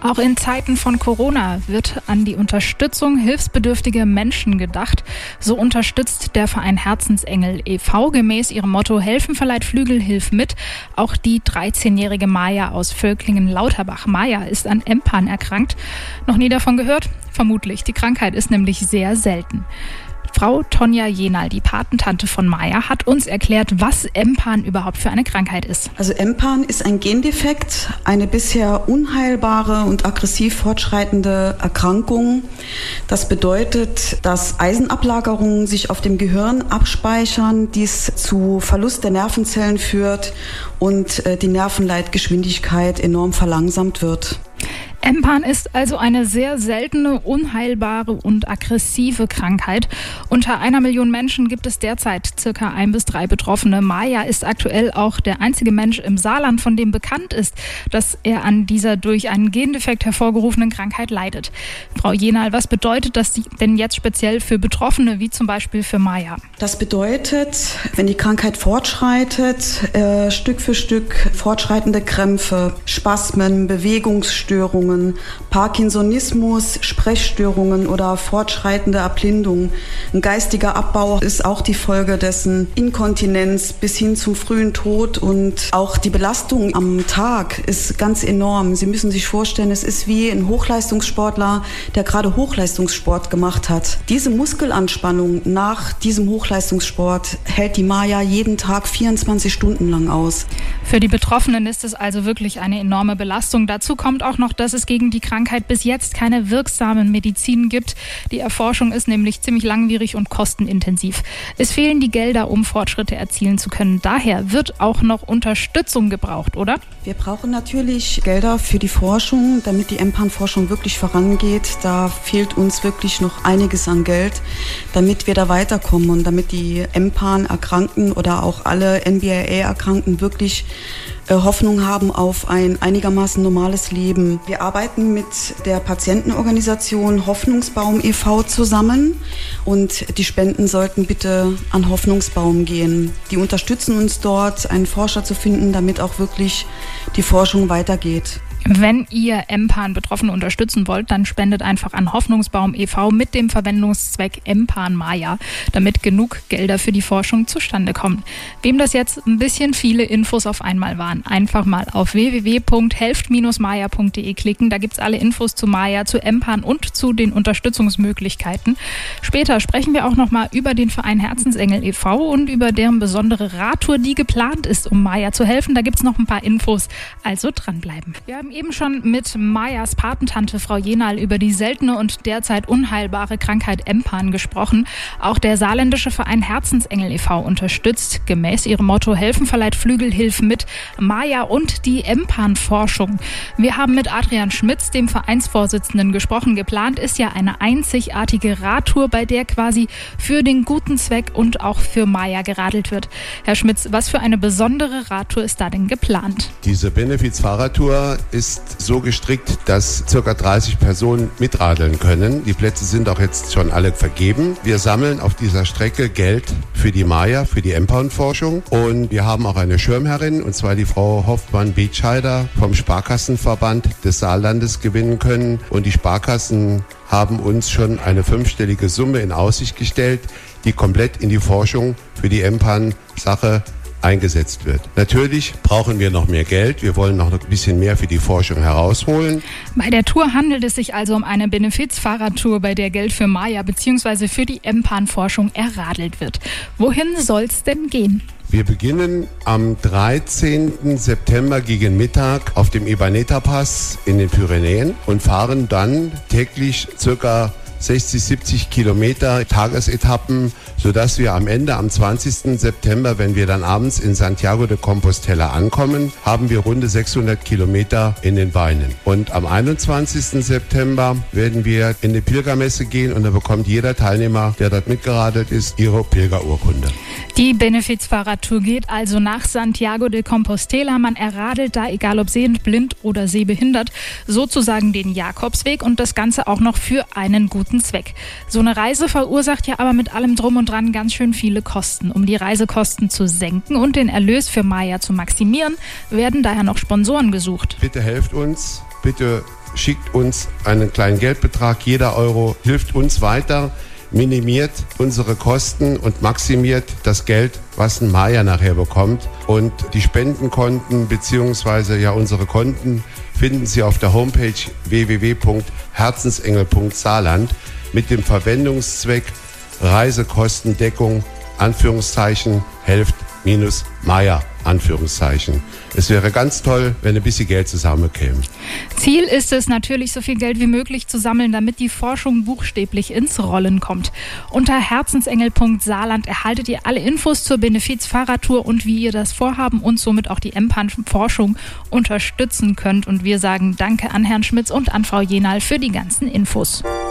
Auch in Zeiten von Corona wird an die Unterstützung hilfsbedürftiger Menschen gedacht. So unterstützt der Verein Herzensengel e.V. gemäß ihrem Motto Helfen verleiht Flügel, hilf mit. Auch die 13-jährige Maja aus Völklingen-Lauterbach. Maja ist an mPAN erkrankt. Noch nie davon gehört? Vermutlich. Die Krankheit ist nämlich sehr selten. Frau Tonja Jenal, die Patentante von Maja, hat uns erklärt, was mPAN überhaupt für eine Krankheit ist. Also mPAN ist ein Gendefekt, eine bisher unheilbare und aggressiv fortschreitende Erkrankung. Das bedeutet, dass Eisenablagerungen sich auf dem Gehirn abspeichern, dies zu Verlust der Nervenzellen führt und die Nervenleitgeschwindigkeit enorm verlangsamt wird. mPAN ist also eine sehr seltene, unheilbare und aggressive Krankheit. Unter 1 Million Menschen gibt es derzeit circa 1 bis 3 Betroffene. Maja ist aktuell auch der einzige Mensch im Saarland, von dem bekannt ist, dass er an dieser durch einen Gendefekt hervorgerufenen Krankheit leidet. Frau Jenal, was bedeutet das denn jetzt speziell für Betroffene, wie zum Beispiel für Maja? Das bedeutet, wenn die Krankheit fortschreitet, Stück für Stück fortschreitende Krämpfe, Spasmen, Bewegungsstörungen, Parkinsonismus, Sprechstörungen oder fortschreitende Erblindung. Ein geistiger Abbau ist auch die Folge dessen, Inkontinenz bis hin zum frühen Tod, und auch die Belastung am Tag ist ganz enorm. Sie müssen sich vorstellen, es ist wie ein Hochleistungssportler, der gerade Hochleistungssport gemacht hat. Diese Muskelanspannung nach diesem Hochleistungssport hält die Maja jeden Tag 24 Stunden lang aus. Für die Betroffenen ist es also wirklich eine enorme Belastung. Dazu kommt auch noch, dass es gegen die Krankheit bis jetzt keine wirksamen Medizinen gibt. Die Erforschung ist nämlich ziemlich langwierig und kostenintensiv. Es fehlen die Gelder, um Fortschritte erzielen zu können. Daher wird auch noch Unterstützung gebraucht, oder? Wir brauchen natürlich Gelder für die Forschung, damit die mPAN-Forschung wirklich vorangeht. Da fehlt uns wirklich noch einiges an Geld, damit wir da weiterkommen und damit die mPAN-Erkrankten oder auch alle NBRA-Erkrankten wirklich Hoffnung haben auf ein einigermaßen normales Leben. Wir arbeiten mit der Patientenorganisation Hoffnungsbaum e.V. zusammen, und die Spenden sollten bitte an Hoffnungsbaum gehen. Die unterstützen uns dort, einen Forscher zu finden, damit auch wirklich die Forschung weitergeht. Wenn ihr mPAN-Betroffene unterstützen wollt, dann spendet einfach an Hoffnungsbaum e.V. mit dem Verwendungszweck mPAN Maja, damit genug Gelder für die Forschung zustande kommen. Wem das jetzt ein bisschen viele Infos auf einmal waren, einfach mal auf www.helft-maja.de klicken. Da gibt's alle Infos zu Maja, zu mPAN und zu den Unterstützungsmöglichkeiten. Später sprechen wir auch nochmal über den Verein Herzensengel e.V. und über deren besondere Radtour, die geplant ist, um Maja zu helfen. Da gibt's noch ein paar Infos, also dranbleiben. Wir haben eben schon mit Majas Patentante Frau Jenal über die seltene und derzeit unheilbare Krankheit mPAN gesprochen. Auch der saarländische Verein Herzensengel e.V. unterstützt gemäß ihrem Motto Helfen verleiht Flügel, hilf mit Maja und die mPAN-Forschung. Wir haben mit Adrian Schmitz, dem Vereinsvorsitzenden, gesprochen. Geplant ist ja eine einzigartige Radtour, bei der quasi für den guten Zweck und auch für Maja geradelt wird. Herr Schmitz, was für eine besondere Radtour ist da denn geplant? Diese Benefiz-Fahrradtour ist so gestrickt, dass ca. 30 Personen mitradeln können. Die Plätze sind auch jetzt schon alle vergeben. Wir sammeln auf dieser Strecke Geld für die Maja, für die mPAN-Forschung. Und wir haben auch eine Schirmherrin, und zwar die Frau Hoffmann-Beetscheider vom Sparkassenverband des Saarlandes gewinnen können. Und die Sparkassen haben uns schon eine 5-stellige Summe in Aussicht gestellt, die komplett in die Forschung für die mPAN-Sache eingesetzt wird. Natürlich brauchen wir noch mehr Geld. Wir wollen noch ein bisschen mehr für die Forschung herausholen. Bei der Tour handelt es sich also um eine Benefiz-Fahrradtour, bei der Geld für Maja bzw. für die mPAN-Forschung erradelt wird. Wohin soll's denn gehen? Wir beginnen am 13. September gegen Mittag auf dem Ibaneta-Pass in den Pyrenäen und fahren dann täglich circa 60, 70 Kilometer Tagesetappen, sodass wir am Ende, am 20. September, wenn wir dann abends in Santiago de Compostela ankommen, haben wir runde 600 Kilometer in den Beinen. Und am 21. September werden wir in die Pilgermesse gehen, und da bekommt jeder Teilnehmer, der dort mitgeradelt ist, ihre Pilgerurkunde. Die Benefiz-Fahrradtour geht also nach Santiago de Compostela. Man erradelt da, egal ob sehend, blind oder sehbehindert, sozusagen den Jakobsweg, und das Ganze auch noch für einen guten Zweck. So eine Reise verursacht ja aber mit allem Drum und Dran ganz schön viele Kosten. Um die Reisekosten zu senken und den Erlös für Maja zu maximieren, werden daher noch Sponsoren gesucht. Bitte helft uns, bitte schickt uns einen kleinen Geldbetrag. Jeder Euro hilft uns weiter, minimiert unsere Kosten und maximiert das Geld, was ein Maya nachher bekommt. Und die Spendenkonten bzw. unsere Konten finden Sie auf der Homepage www.herzensengel.saarland mit dem Verwendungszweck Reisekostendeckung, Anführungszeichen, helft Maya, Anführungszeichen. Es wäre ganz toll, wenn ein bisschen Geld zusammenkäme. Ziel ist es natürlich, so viel Geld wie möglich zu sammeln, damit die Forschung buchstäblich ins Rollen kommt. Unter herzensengel.saarland erhaltet ihr alle Infos zur Benefiz-Fahrradtour und wie ihr das Vorhaben und somit auch die EMPAN-Forschung unterstützen könnt. Und wir sagen Danke an Herrn Schmitz und an Frau Jenal für die ganzen Infos.